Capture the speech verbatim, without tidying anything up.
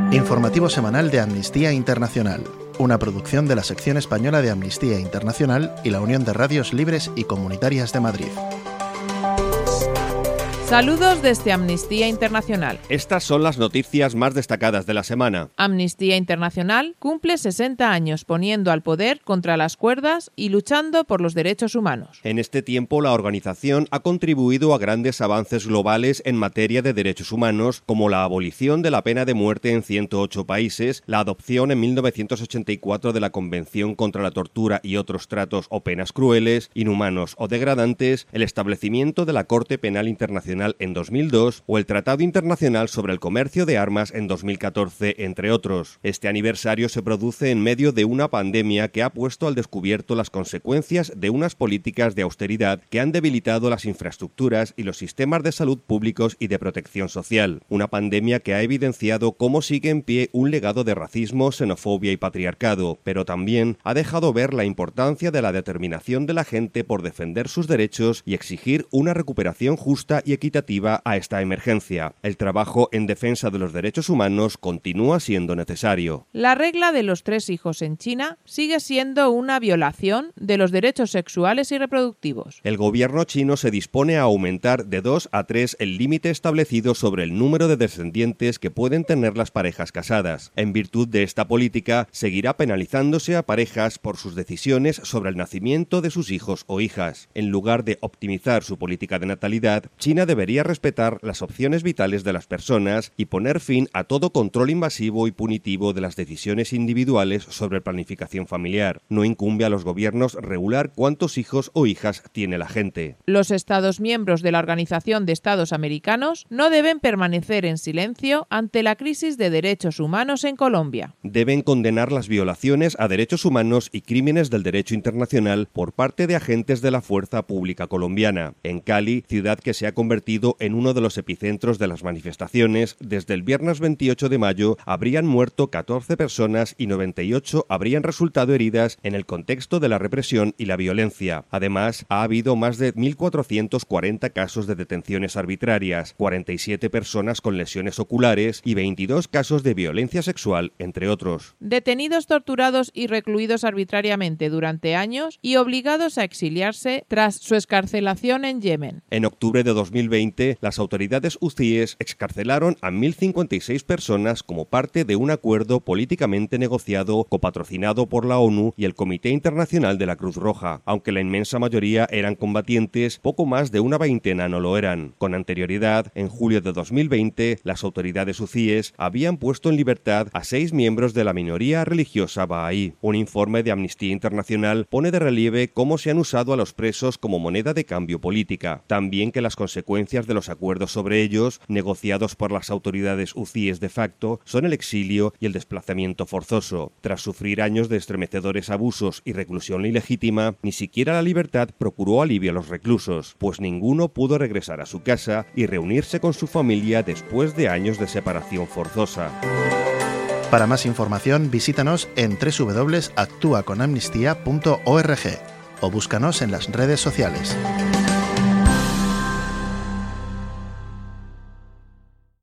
Informativo semanal de Amnistía Internacional, una producción de la sección española de Amnistía Internacional y la Unión de Radios Libres y Comunitarias de Madrid. Saludos desde Amnistía Internacional. Estas son las noticias más destacadas de la semana. Amnistía Internacional cumple sesenta años poniendo al poder contra las cuerdas y luchando por los derechos humanos. En este tiempo, la organización ha contribuido a grandes avances globales en materia de derechos humanos, como la abolición de la pena de muerte en ciento ocho países, la adopción en mil novecientos ochenta y cuatro de la Convención contra la Tortura y otros tratos o penas crueles, inhumanos o degradantes, el establecimiento de la Corte Penal Internacional en dos mil dos o el Tratado Internacional sobre el Comercio de Armas en dos mil catorce, entre otros. Este aniversario se produce en medio de una pandemia que ha puesto al descubierto las consecuencias de unas políticas de austeridad que han debilitado las infraestructuras y los sistemas de salud públicos y de protección social. Una pandemia que ha evidenciado cómo sigue en pie un legado de racismo, xenofobia y patriarcado, pero también ha dejado ver la importancia de la determinación de la gente por defender sus derechos y exigir una recuperación justa y equitativa a esta emergencia. El trabajo en defensa de los derechos humanos continúa siendo necesario. La regla de los tres hijos en China sigue siendo una violación de los derechos sexuales y reproductivos. El gobierno chino se dispone a aumentar de dos a tres el límite establecido sobre el número de descendientes que pueden tener las parejas casadas. En virtud de esta política, seguirá penalizándose a parejas por sus decisiones sobre el nacimiento de sus hijos o hijas. En lugar de optimizar su política de natalidad, China debe debería respetar las opciones vitales de las personas y poner fin a todo control invasivo y punitivo de las decisiones individuales sobre planificación familiar. No incumbe a los gobiernos regular cuántos hijos o hijas tiene la gente. Los Estados miembros de la Organización de Estados Americanos no deben permanecer en silencio ante la crisis de derechos humanos en Colombia. Deben condenar las violaciones a derechos humanos y crímenes del derecho internacional por parte de agentes de la fuerza pública colombiana. En Cali, ciudad que se ha convertido en uno de los epicentros de las manifestaciones, desde el viernes veintiocho de mayo habrían muerto catorce personas y noventa y ocho habrían resultado heridas en el contexto de la represión y la violencia. Además, ha habido más de mil cuatrocientos cuarenta casos de detenciones arbitrarias, cuarenta y siete personas con lesiones oculares y veintidós casos de violencia sexual, entre otros. Detenidos, torturados y recluidos arbitrariamente durante años y obligados a exiliarse tras su excarcelación en Yemen. En octubre de dos mil veinte, las autoridades hutíes excarcelaron a mil cincuenta y seis personas como parte de un acuerdo políticamente negociado copatrocinado por la ONU y el Comité Internacional de la Cruz Roja. Aunque la inmensa mayoría eran combatientes, poco más de una veintena no lo eran. Con anterioridad, en julio de dos mil veinte, las autoridades hutíes habían puesto en libertad a seis miembros de la minoría religiosa bahaí. Un informe de Amnistía Internacional pone de relieve cómo se han usado a los presos como moneda de cambio política. También que las consecuencias de los acuerdos sobre ellos, negociados por las autoridades hutíes de facto, son el exilio y el desplazamiento forzoso. Tras sufrir años de estremecedores abusos y reclusión ilegítima, ni siquiera la libertad procuró alivio a los reclusos, pues ninguno pudo regresar a su casa y reunirse con su familia después de años de separación forzosa. Para más información, visítanos en doble u doble u doble u punto actúa con amnistía punto org o búscanos en las redes sociales.